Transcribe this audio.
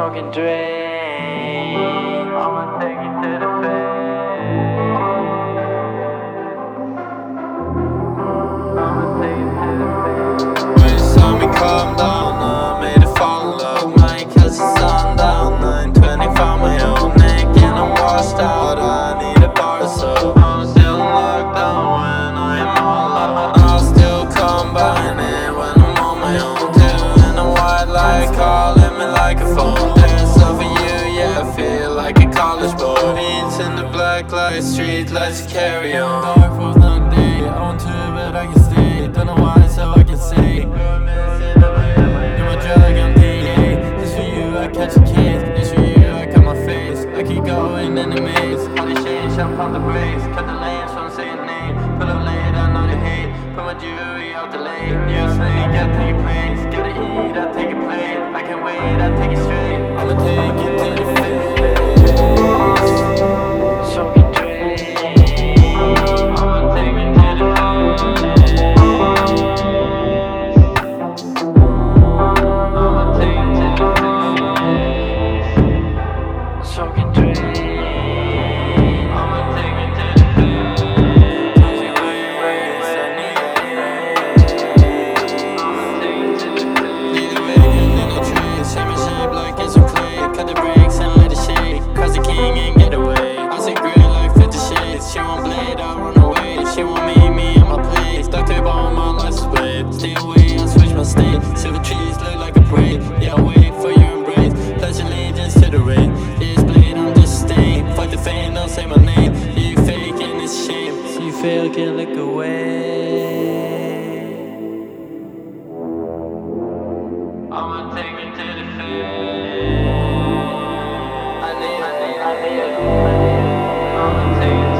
smoking drain. I'ma take you to the face. I'ma take you to the face. When you saw me calm down, I made it fall in love. Might catch the sun down, 9:25 my own neck, and I'm washed out. I need a bar, so I'm still locked down when I'm all alone. I'll still combine it when I'm on my own. Two in a white light, calling me like a phone. There's something for you, yeah, I feel like a college boy. Beats in the black light, street lights carry on. Dark for the day, I want to, but I can stay. Don't know why, so I can say. You're my drug, I'm DA. It's for you, I catch a case. It's for you, I cut my face. I keep going in the maze. All the shit, jump on the brakes. Cut the lanes, so I'm saying name. Pull up late, I know they hate. Put my jewelry out the lane. You say, gotta take a place. Gotta eat, I take a plate. I can't wait, I take it straight. I'ma take it to the face. Smoking drain. I'ma take it to the face. I'ma take it to the face. Smoking drain. I'ma take it to the face. Lead the way, and no trace. Shake my shape like it's a clay. Cut the brakes and let it shake. Cause the king ain't get away. I see gray like 50 shades. She want blade, I run away. She want me in my place. Duct tape on my license plate. Stay away, I switch my state. Silver trees look like a parade. Yeah, I wait for your embrace. Pledge allegiance to the rain. This blade, I'm just a stain. Fuck the fame, don't say my name. You faking, it's a shame. So you fail, can't look away. I'ma take it to the face. I need it. I'ma take it